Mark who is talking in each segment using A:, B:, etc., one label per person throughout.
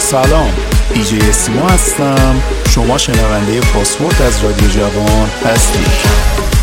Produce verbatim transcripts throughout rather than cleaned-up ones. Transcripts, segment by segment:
A: سلام، دیجی اسیما هستم. شما شنونده پاسپورت از رادیو جوان هستید.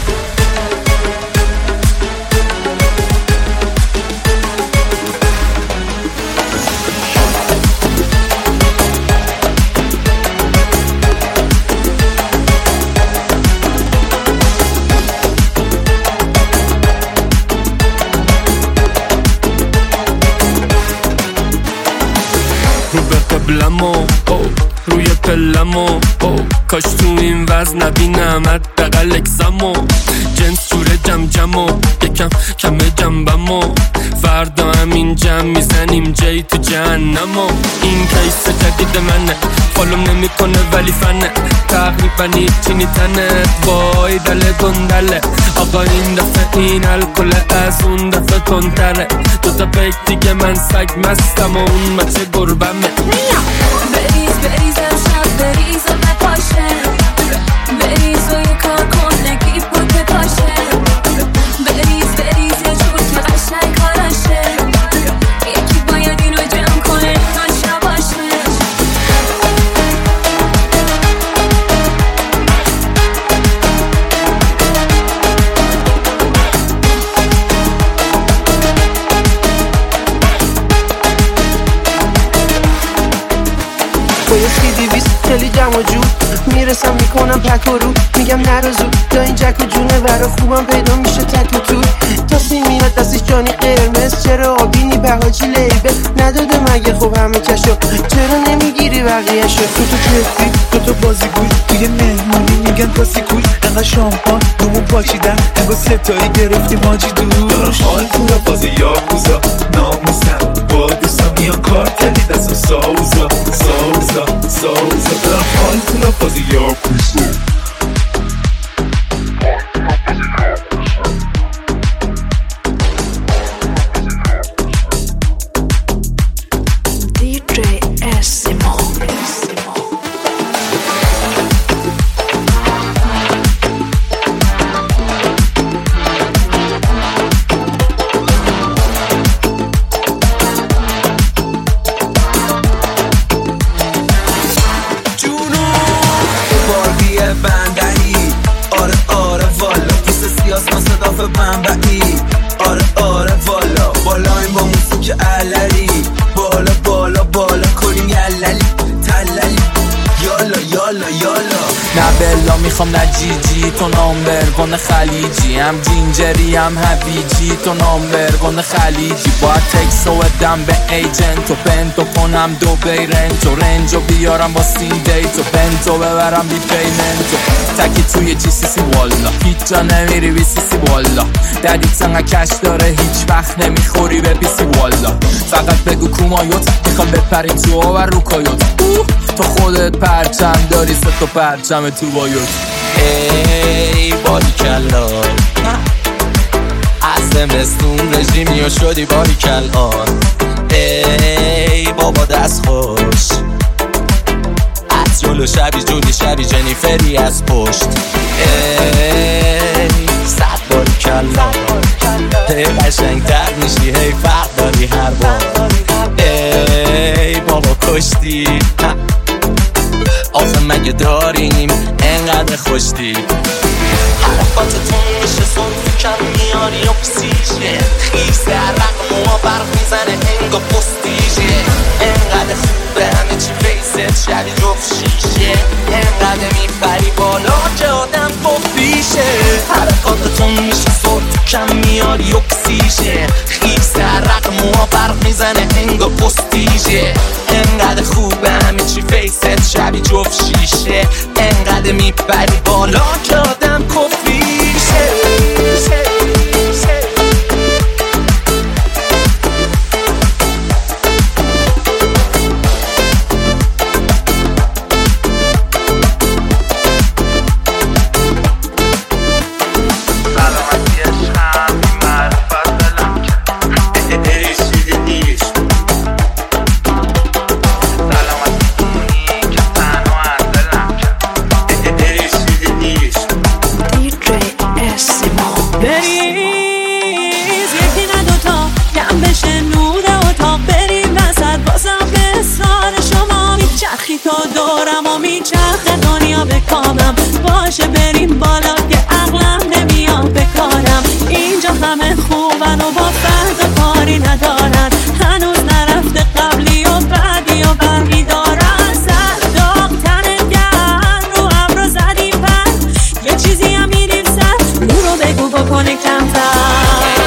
B: روی پلمو کاش تو این وزن نبینم حداقل اکسمو جنس جوره جم جمو یکم کم جنبمو فردا همین جمع میزنیم جای تو جهنمو. این کیس جدید منه، فالوم نمیکنه ولی فنه، تقریبا هیچی نیتنه، وای دل گندله. آقا این دفعه این الکل از اون دفعه تندتره، دوتا پیک دیگه من سگ مستم و اون مچه گربمه.
C: بریز بریز امشب بریز و نپاشه، بریز و یه کار کن نگی بود بپاشه، بریز بریز یه جور که قشنگ کارشه، یکی باید اینو جمع کنه ناش نباشه.
D: خیلی جمع و جور میرسم میکنم پک و رو، میگم نرو زود تا این جک و جونه ورا خوبم پیدا میشه تک و تور. تا سین میاد دستش جانی قرمز، چرا آبینی بهاجی لیبل نداده مگه؟ خب همه کشو چرا نمیگیری بقیهشو؟
E: تو تو کفی تو تو بازیگوی توی مهمونی میگن پاسی کوی، انقدر شامپان رومون پاچیدن انگار ستایی گرفتیم ماجی دور. حال تو را بازی یاکوزا ناموسم با دوستم میان کارتلی دستم ساوزا ساوزا ساوزا دارم حال تو را بازی یاکوزا.
F: بندری آره آره والا پیس سیاس ما صداف بنبعی آره آره والا بالایم با موسیقی علری بالا بالا بالا کنیم یللی تللی یالا یالا یالا.
G: نه بلا میخوام نه جیجی تو نامبرگون خلیجی، هم جینجری هم هویجی تو نامبرگون خلیجی. باید تکس و دم به ایجنت و پنتو کنم دو بیرنت و رنج و بیارم با سین دیت و پنتو ببرم بی پیمنتو تکی توی جی سی سی والا هیچ جا نمیری بی سی سی والا ددیت سنگه کش داره هیچ وقت نمیخوری به بی سی والا. فقط بگو کومایوت میخوام بپریم تو آور رو کایوت، تو خودت پرچم داری سه تا پرچم تو بایوت.
F: ای باری کلا از زمستون رژیمی و شدی باری کلان. ای بابا دست خوش از جلو شبی جولی شبی جنیفری از پشت. ای صد باری کلا هی قشنگ تر میشی هی فرق داری هر بار. ای بابا کشتی آخه مگه داریم انقدر خوشتی؟ حرفاتتون میشه صوت کم میاری اکسیژن خیز در رقم ما برق میزنه انگا پستیژه. انقدر خوبه همه چی فیست شبی جفت شیشه، انقدر میپری بالا که آدم پفیشه. حرکاتتون میشه صوت کم میاری اکسیژن خیز در رقم ما برق میزنه انگا پستیژه. انقدر خوبه همه چی فیست شبی جفت شیشه، انقدر میپری بالا که آدم کفیشه.
E: Salamat
C: میچرخه دنیا به کامم، باشه بریم بالا که عقلم نمیاد به کارم. اینجا همه خوبن و با فرد کاری ندارن، هنوز نرفته قبلی و بعدی و برقی دارن. سر داغ تن گرم رو هم رو زدیم پر، یه چیزی هم میریم سر، اون رو بگو بکنه کمتر.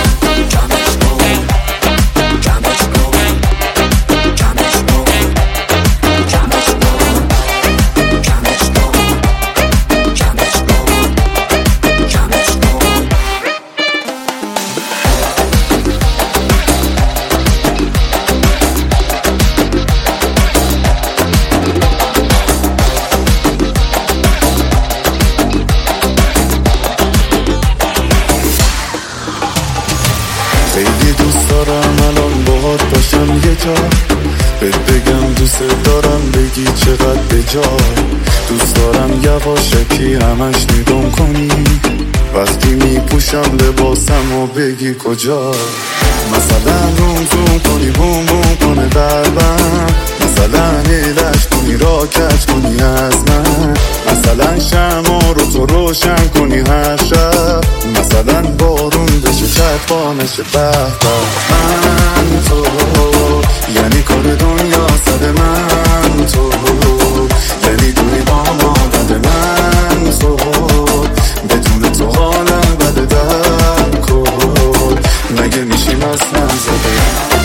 H: خیلی دوست دارم الان باهات باشم یه جا، بهت بگم دوست دارم بگی چقدر به جا. دوست دارم یواشکی همش نگام کنی وقتی میپوشم لباسم و بگی کجا. مثلا روم زوم کنی بوم بوم کنه قلبم، مثلا هیلش کنی را کج کنی از من، مثلا شمع رو تو روشن کنی هر شب، مثلا بارون بشه چطفا نشه به به. من تو یعنی کار دنیا صد من تو، یعنی دوری با مادد من تو، بدون تو حالم بده در کن، مگه میشیم اصلا زده.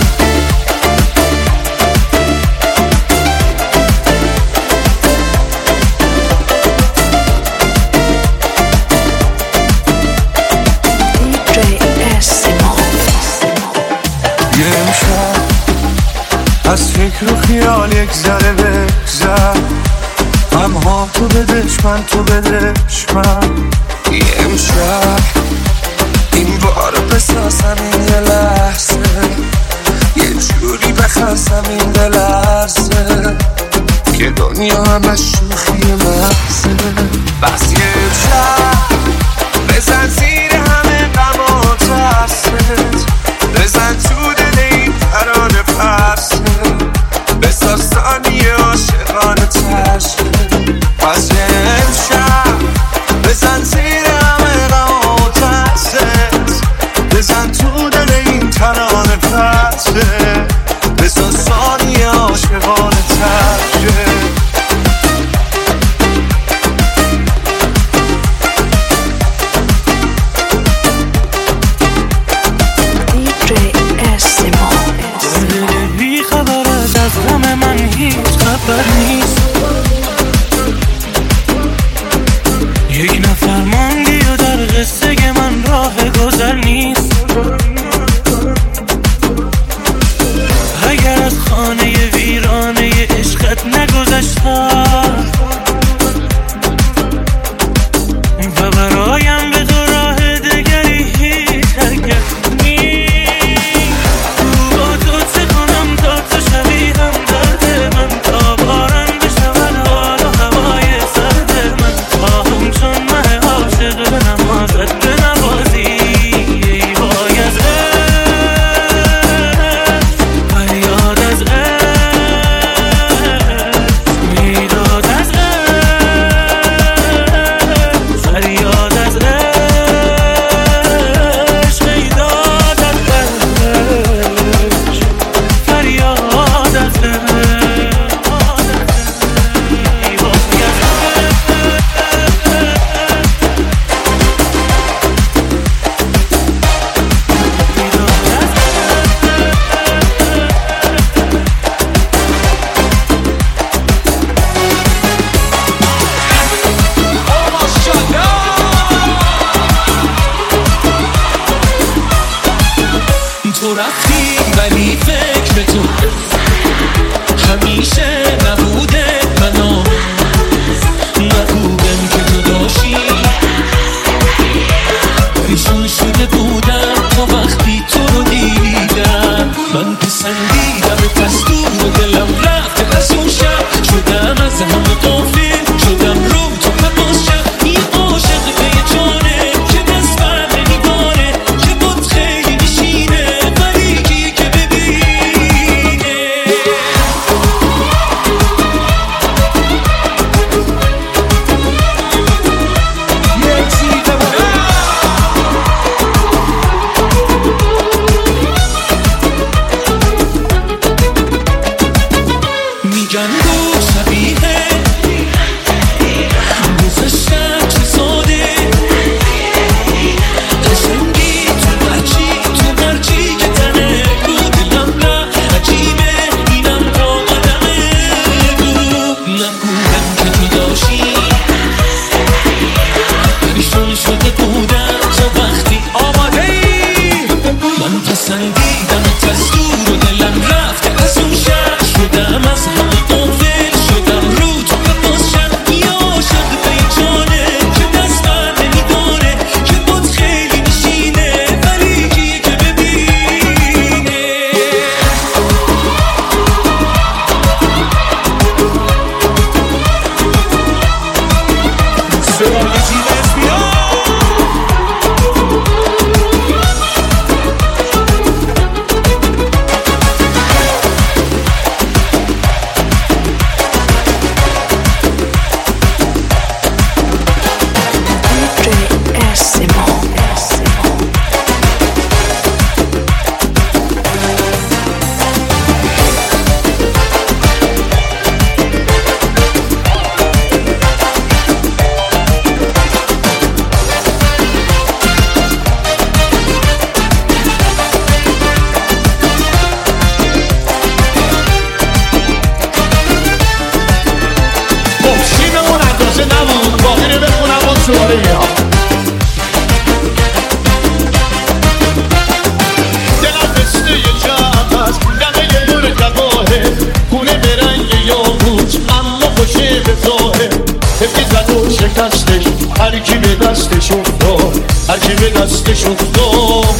E: از فکر و خیال یک ذره بگذر، هم ها تو بدش من تو بدش من. یه امشب این بار بسازم این یه لحظه، یه جوری بخستم این دلرزه که دنیا همه شوخی محضه. بس یه امشب بزن زیر همه غم و ترست، بزن تو دل این ترانه پرسه، بساز ثانیه عاشقانه ترشه. پس یه امشب بزن زیر همه غم و ترست، بزن تو دل این ترانه پرسه، بساز ثانیه عاشقانه ترشه.
I: خبر نیست یک نفر ماندی و در قصه من راه گذر نیست. اگر از خانه ویرانه عشقت نگذشتم و برایم به دو راه دگری هیچ حرکت نیست. با تو چه کنم تا تو شبیه هم درد من، تا باران بشود حال و هوای سرد من. خواهم چون مه عاشق به نمازت بنوازی، ای وای از عشق، فریاد از عشق، میداد از عشق، فریاد از عشق، میداد از عشق، فریاد از عشق. تو رفتی ولی فکر تو همیشه نبوده منو، نبودم که تو داشتی پریشون شده بودم تا وقتی تو رو دیدم. من پسندیدم پس دور دلم رفت از اون شب، شدم از همه غافل، شدم رو تو پرواز شب. یه عاشق به یه جانه که دست بر نمیداره، که بود خیلی نشینه ولی کیه که ببینه. دیدمت از دور و دلم رفته از اون شهر شدم از همه غافل شدم رو تو بپاشم یا عاشق به جانه که دست بر نمیداره که بود خیلی نشینه ولی کیه که ببینه سرای جیلت بیا شیممون اندازه نبود باقی رو بخونم اون سواله ها دلم مثل یه جمع هست دمه یه نور جواهه خونه به رنگ یاقوت اما خوشه به ظاهر حفی زد و شکستش هر کی به دستش افتاد هر کی به دستش افتاد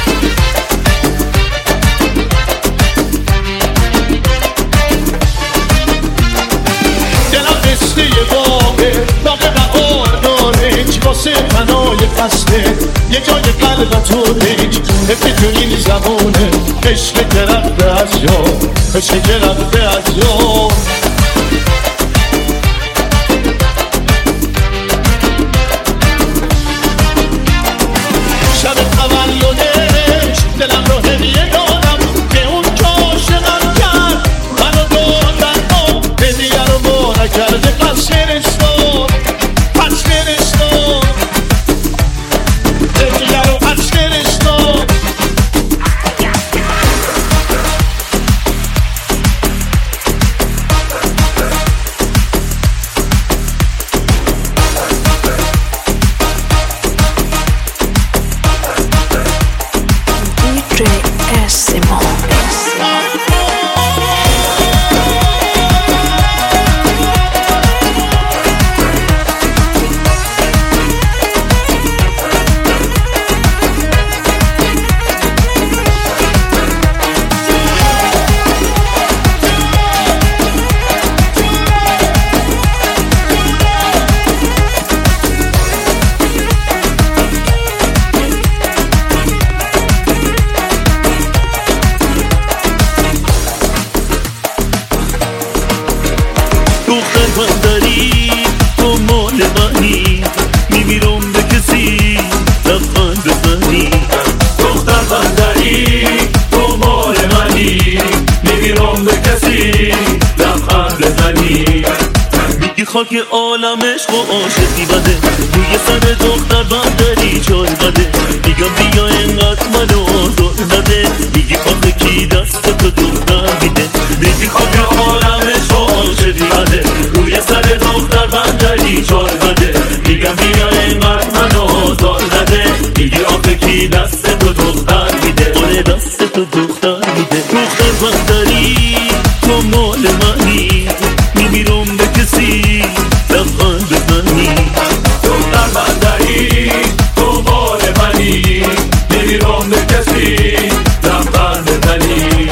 I: مثل یه باغه باغ بهار نارنج واسه فنای فصله یه جای قلبت و رنج حفی تو این زمانه عشق که رفته از یاد عشق که رفته از یاد شب تولدش دلم رو هدیه دادم به اون که عاشقم کرد منو دادن و هدیه رو ما نکرده پس فرستاد پس فرستاد هدیه رو پس فرستاد
J: خاک عالم عشق و عاشقی بده روی سر دختر بندری چای بده میگم بیا اینقدر منو آزار نده میگی آخه کی دست تو دختر میده میگی خاک عالم عشق و عاشقی بده روی سر دختر بندری چای بده میگم بیا اینقدر منو آزار نده میگی آخه کی دست تو دختر میده آره دست تو دختر میده دختر بندری تو مال منی میمیرم به کسی لبخند بزنی دختر بندری تو مال منی میمیرم به کسی لبخند بزنی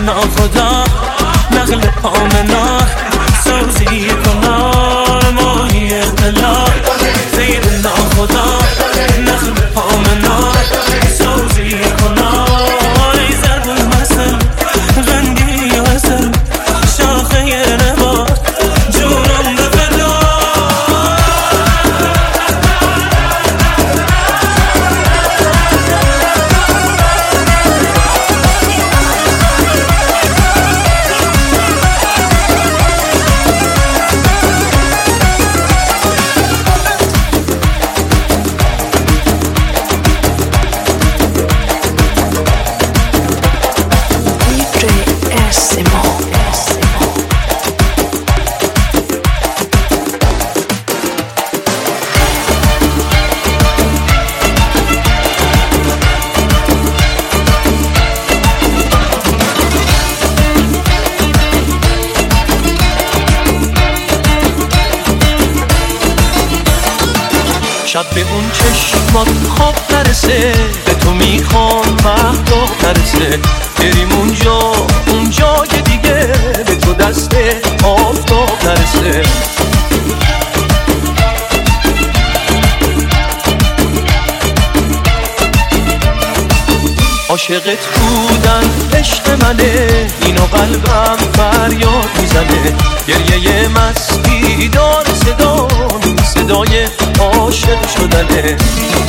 I: ناخدا نقل پامنا سوزی کنار ماهی اختلاف زیر ناخدا نقل پامنا سوزی کنار ای زرد المثل غنگی وصل شاخه نبات جونم به فدا
F: شب به اون چشمات خواب نرسه به تو میخوام مهدا نرسه بریم اونجا اونجا که دیگه به تو دست آفتاب نرسه عاشقت بودن عشق منه اینو قلبم فریاد میزنه گریه مستی دار صدا صدای عاشق شدنه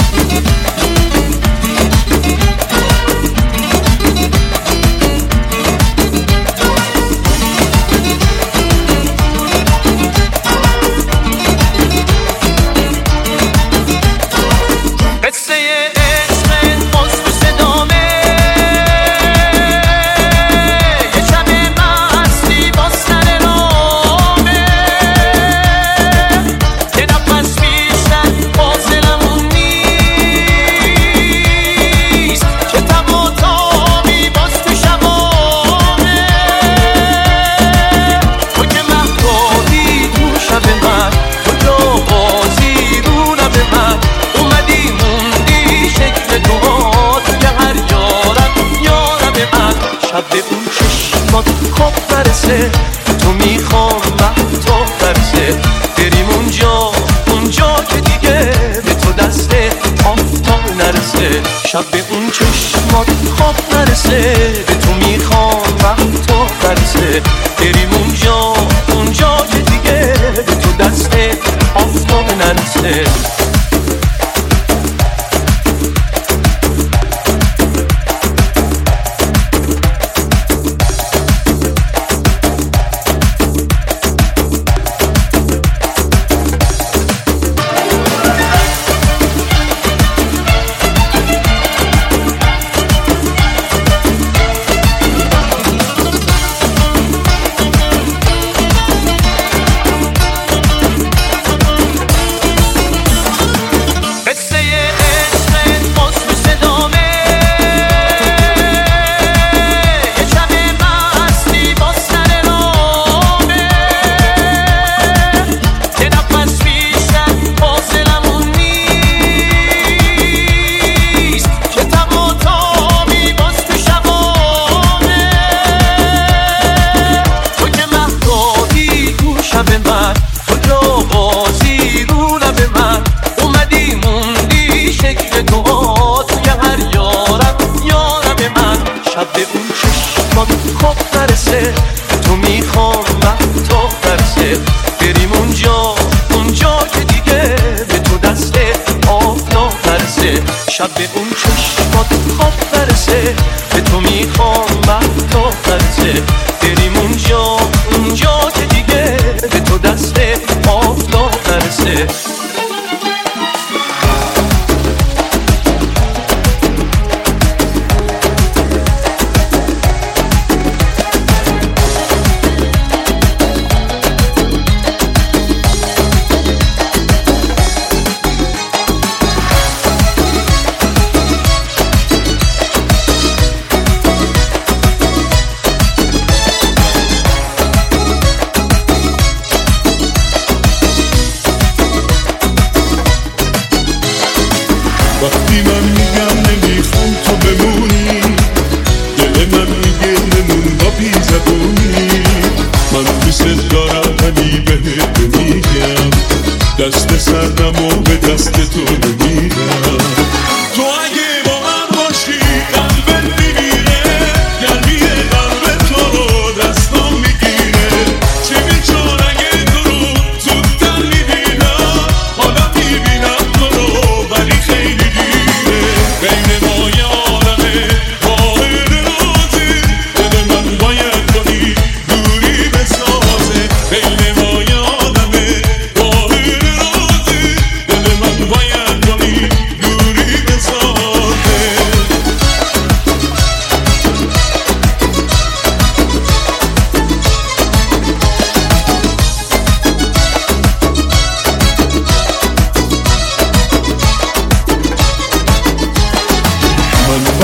F: شب به اون چشمات خواب نرسه تو میخوام مهدا نرسه بریم اونجا اونجا که دیگه به تو دست آفتاب نرسه شب به اون چشمات خواب نرسه به تو میخوام مهدا نرسه بریم اونجا اونجا که دیگه به تو دست آفتاب نرسه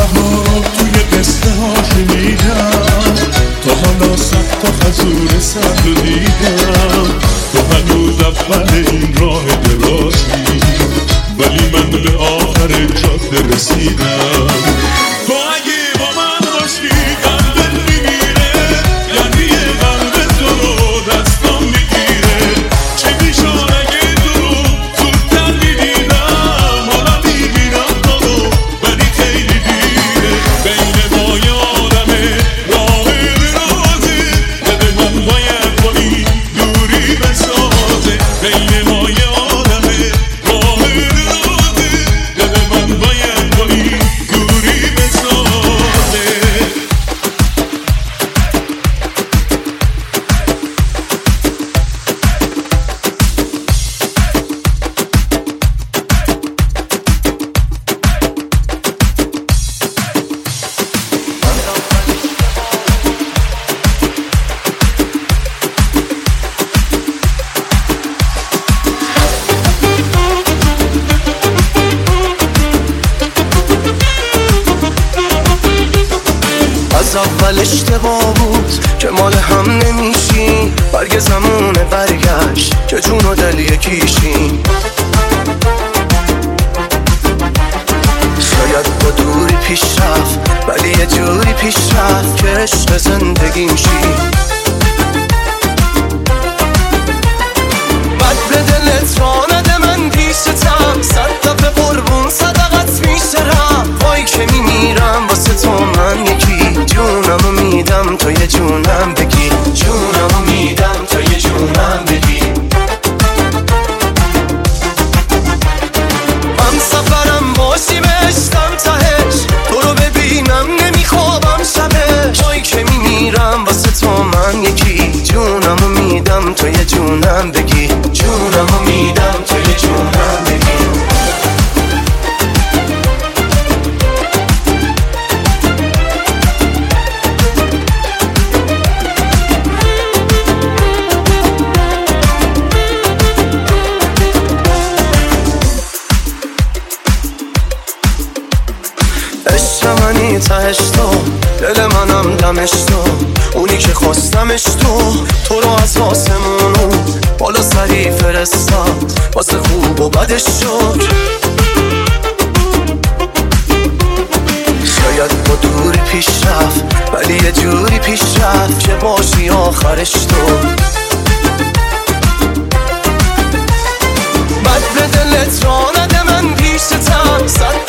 H: بهار توی قصه ها شنیدم، تا حالا صد تا خزور سبز رو دیدم. تو هنوز اول این راه درازی، ولی من به آخر جاده رسیدم. تو اگه با من باشی قلبت میگیره، یعنی یه قلب تو رو دستم میگیره. چه میشد اگه تو رو زودتر میدیدم، حالا میبینم تو رو ولی خیلی دیره. بین ما یه آدمه راه درازه، دل من باید با این دوری بسازه. بین ما یه آدمه راه درازه، دل من باید با این دوری بسازه.
K: از اول اشتباه بود که مال هم نمیشیم، برگ زمونه برگشت که جون و دل یکیشیم. شاید با دوری پیش رفت، ولی یه جوری پیش رفت که عشق زندگیم شی. بد به دلت را نده، من پیشتم صد دفعه قربون صدقت میشرم. وای که میمیرم واسه تو من یکی، جونمو میدم تو یه جونم بگی. جونمو میدم تو یه جونم بگی. من سفرم باشی بهشتم تهش، تو رو ببینم نمیخوابم شبش. وای که میمیرم واسه تو من یکی، جونمو میدم تو یه جونم بگی. جونمو میدم تو یه جونم بگی. عشق منی تهش تو، دل منم دمش تو، اونی که خواستمش تو. تو رو از آسمونو بالا سری فرستاد، واسه خوب و بدش شد. شاید با دوری پیش رفت، ولی یه جوری پیش رفت که باشی آخرش تو. بد به دلت را نده، من پیشتم صد